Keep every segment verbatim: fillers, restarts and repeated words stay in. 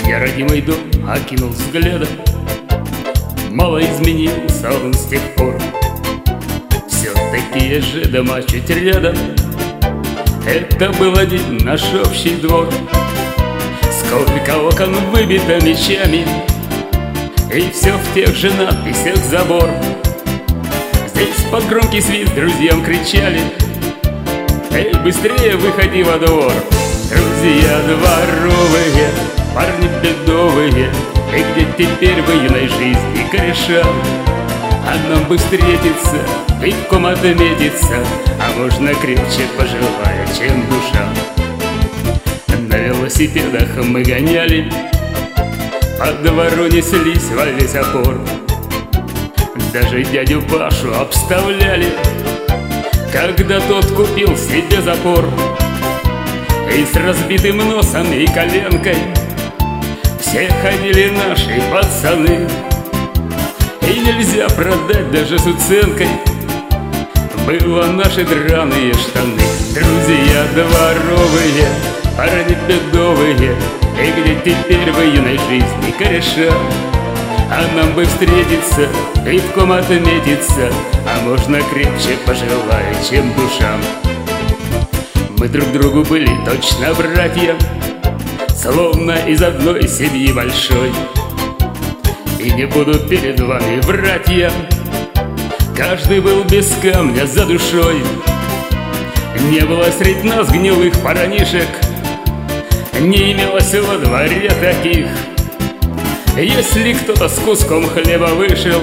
Я родимый дом окинул взглядом, мало изменился он с тех пор. Все такие же дома чуть рядом, это был один наш общий двор. Сколько окон выбито мечами, и все в тех же надписях забор. Здесь под громкий свист друзьям кричали: эй, быстрее выходи во двор. Друзья дворовые, парни бедовые, и где теперь в иной жизни кореша? А нам бы встретиться, пивком отметиться, а можно крепче пожилая, чем душа. На велосипедах мы гоняли, по двору неслись во весь опор. Даже дядю Пашу обставляли, когда тот купил себе запор. И с разбитым носом и коленкой все ходили наши пацаны. И нельзя продать даже с уценкой было наши драные штаны. Друзья дворовые, парни бедовые, и где теперь в иной жизни кореша? А нам бы встретиться, пивком отметиться, а можно крепче пожилая, чем душам. Мы друг другу были точно братья, словно из одной семьи большой. И не буду перед вами врать я, каждый был без камня за душой. Не было средь нас гнилых парнишек, не имелось во дворе таких. Если кто-то с куском хлеба вышел,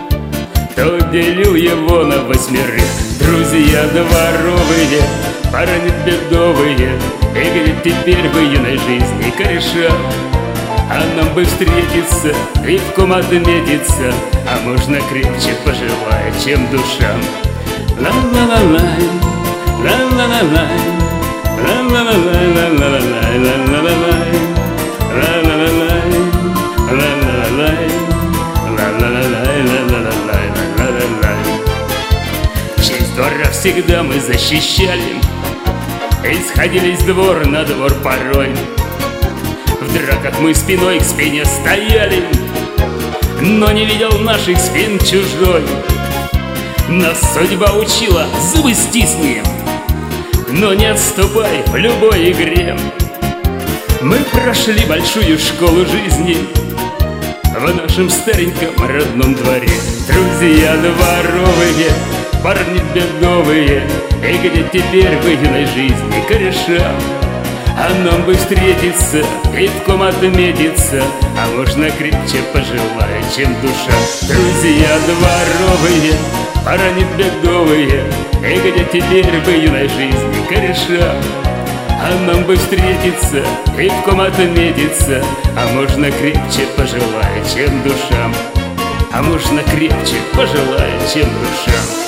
то делил его на восьмерых. Друзья дворовые, парни бедовые, и где теперь в иной жизни кореша? А нам бы встретиться, пивком отметиться, а можно крепче пожилая, чем душам. Ла-ла-ла-лай, ла-ла-ла-лай, ла-ла-ла-лай, ла-ла-ла-лай, ла-ла-ла-лай, ла-ла-ла-лай, ла-ла-ла-лай, ла-ла-ла-лай, ла-ла-ла-лай, ла-ла-ла-лай. Честь двора всегда мы защищали, и сходились двор на двор порой. В драках мы спиной к спине стояли, но не видел наших спин чужой. Нас судьба учила: зубы стисни, но не отступай в любой игре. Мы прошли большую школу жизни в нашем стареньком родном дворе. Друзья дворовые, парни бедовые, и где теперь в иной жизни кореша? А нам бы встретиться, пивком отметиться, а можно крепче пожилая, чем душа. Друзья дворовые, парни бедовые, и где теперь в иной жизни кореша? А нам бы встретиться, пивком отметиться, а можно крепче пожилая, чем душам. А можно крепче пожилая, чем душам.